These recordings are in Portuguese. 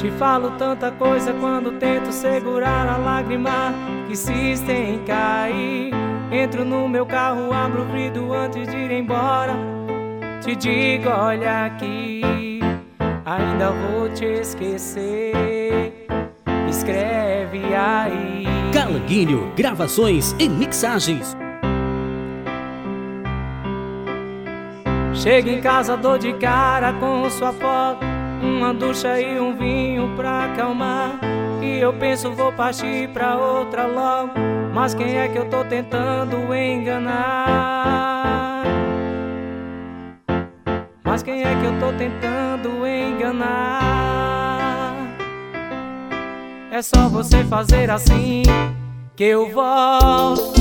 Te falo tanta coisa quando tento segurar a lágrima que insiste em cair. Entro no meu carro, abro o vidro antes de ir embora. Te digo, olha aqui, ainda vou te esquecer. Escreve aí. Calanguinho, gravações e mixagens. Chego em casa, dou de cara com sua foto, uma ducha e um vinho pra acalmar. E eu penso, vou partir pra outra logo, mas quem é que eu tô tentando enganar? Mas quem é que eu tô tentando enganar? É só você fazer assim que eu volto.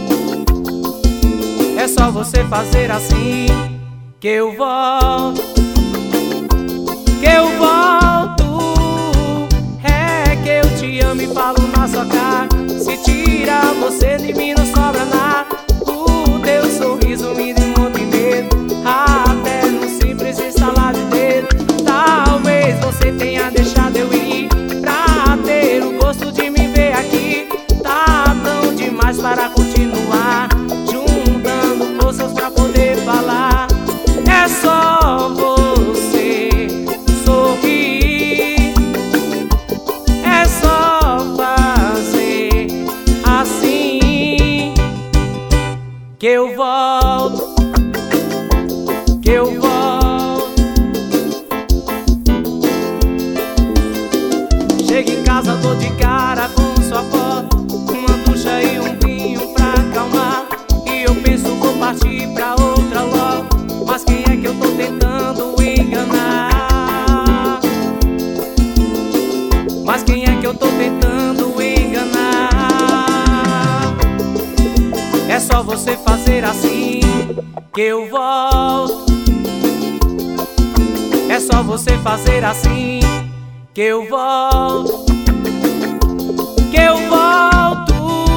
É só você fazer assim que eu volto. Que eu volto. É que eu te amo e falo na sua cara. Se tira você de mim não sobra nada. O teu sorriso me desmonta em medo, até no simples estalar de dedo. Talvez você tenha deixado eu ir pra ter o gosto de me ver aqui. Tá tão demais para continuar, juntando forças pra poder falar. É só você sorrir, é só fazer assim que eu volto, que eu volto. Chego em casa, dou de cara com sua foto, uma ducha e um vinho pra acalmar. E eu penso, vou partir pra outra logo, mas quem é que eu tô tentando enganar? Mas quem é que eu tô tentando enganar? É só você fazer assim que eu volto. É só você fazer assim que eu volto. Que eu volto.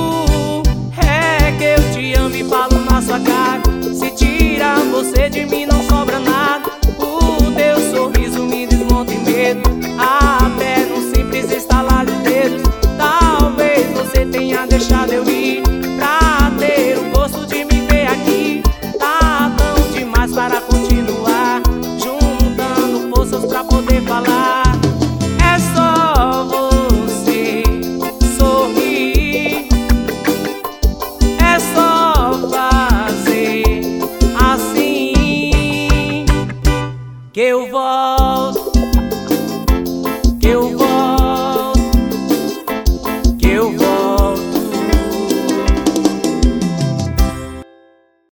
É que eu te amo e falo na sua cara. Se tira você de mim não sobra nada. O teu sorriso me desmonta em medo, até num simples estalar de dedos. Talvez você tenha deixado eu ir pra ter o gosto de me ver aqui. Tá tão demais para continuar, juntando forças pra poder falar. É só você sorrir, é só fazer assim que eu volto, que eu volto.